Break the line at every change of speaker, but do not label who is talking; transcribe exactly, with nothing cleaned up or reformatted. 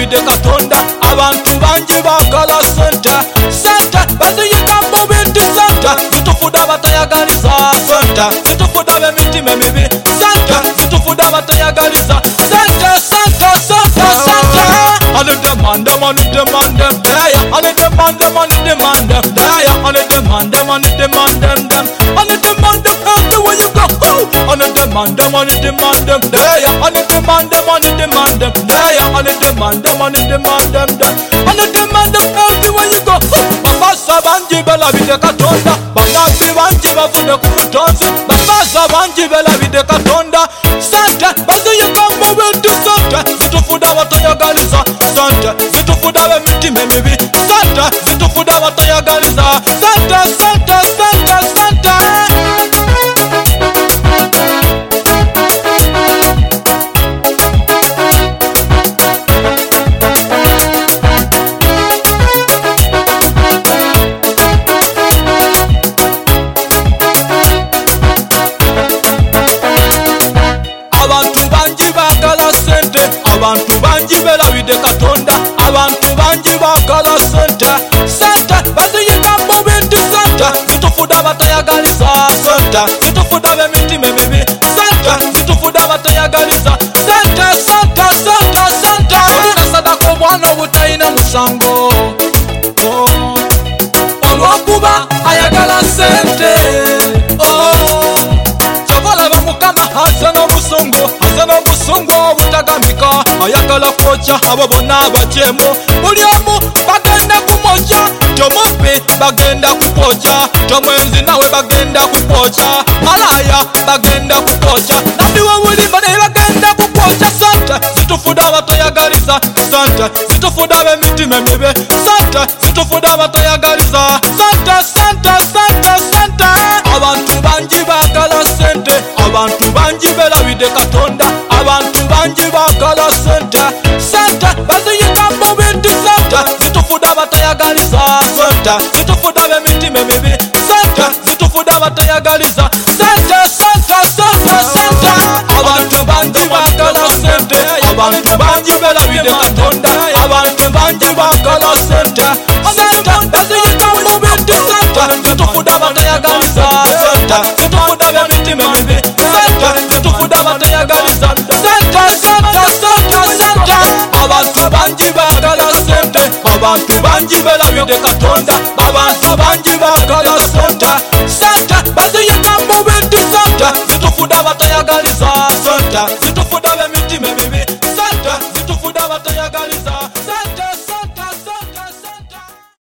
belabide katonda abantu bangi bagala sente sente baziyiga mu bintu sente zitufuda batayagaliza sente zitufuda b'emitima emibi sente zitufuda batayagaliza sente sente sente sente ane demande mani demande daya ane demande mani demande daya ane demande mani demande dem ane demande everywhere you go ane demande mani demande daya ane demande mani demande daya ane demande mani demande dem ane demande everywhere you go bafasa bangi belabide katonda banabi bangi bavune ku butonzi bafasa bangi belabide katonda sente baziyiga mu bintu sente zitufuda batayagaliza sente zitufuda b'emitima emibi sente zitufuda batayagaliza sente sente sente sente abantu bangi bagala sente abantu bangi belabide katonda abantu bangi bagala sente sente baziyiga mu bintu sente zitufuda batayagaliza sente zitufuda b'emitima emibi sente zitufuda batayagaliza sente sente sente sente olinasadako omwana obutayina musango olwokuba ayagala sente kyobalaba mukama aze n'obusungu aze n'obusungu obutagamika ayagala kwoca abo bonna abajeemu buli omu bagenda kumwoca tomubbi bagenda kukwoca tomwenzi nawe bagenda kukwoca malaya bagenda kukwoca nabbi w'obulimba naye bagenda kukwoca sente zitufuda batayagaliza sente zitufuda b'emitima emibi sente zitufuda batayagaliza sente sente sente sente abantu bangi bagala sente abantu bangi belabide katonda abantu bangi bagala sente sente baziyiga mu bintu sente zitufuda batayagaliza sente zitufuda b'emitima emibi sente zitufuda batayagaliza sente sente sente sente abantu bangi bagala sente abantu bangi belabide katonda abantu bangi bagala sente sente baziyiga mu bintu sente zitufuda batayagaliza sente zitufuda b'emitima emibi sente zitufuda batayagaliza sente sente sente sente abantu bangi bagala sente abantu bangi belabide katonda abantu bangi bagala sente sente baziyiga mu bintu sente zitufuda batayagaliza